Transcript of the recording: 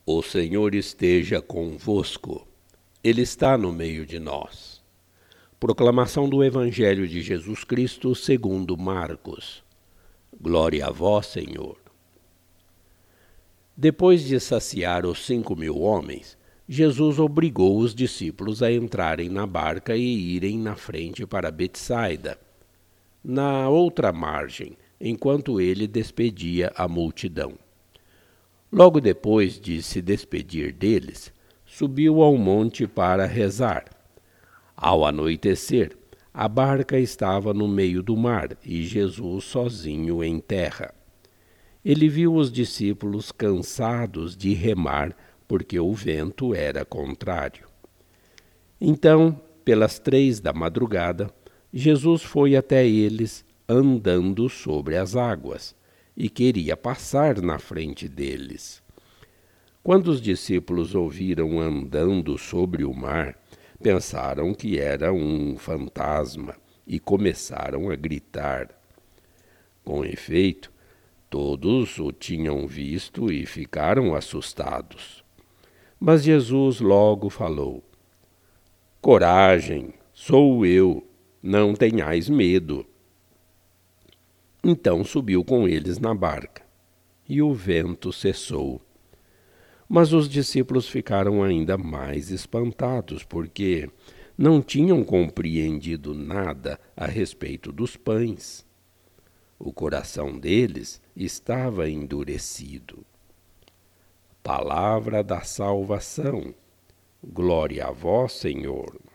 O Senhor esteja convosco. Ele está no meio de nós. Proclamação do Evangelho de Jesus Cristo segundo Marcos. Glória a vós, Senhor. Depois de saciar os 5.000 homens, Jesus obrigou os discípulos a entrarem na barca e irem na frente para Betsaida, na outra margem, enquanto ele despedia a multidão. Logo depois de se despedir deles, subiu ao monte para rezar. Ao anoitecer, a barca estava no meio do mar e Jesus sozinho em terra. Ele viu os discípulos cansados de remar porque o vento era contrário. Então, pelas 3 da madrugada, Jesus foi até eles andando sobre as águas e queria passar na frente deles. Quando os discípulos ouviram andando sobre o mar, pensaram que era um fantasma e começaram a gritar. Com efeito, todos o tinham visto e ficaram assustados. Mas Jesus logo falou: "Coragem, sou eu, não tenhais medo." Então subiu com eles na barca, e o vento cessou. Mas os discípulos ficaram ainda mais espantados, porque não tinham compreendido nada a respeito dos pães. O coração deles estava endurecido. Palavra da salvação. Glória a vós, Senhor.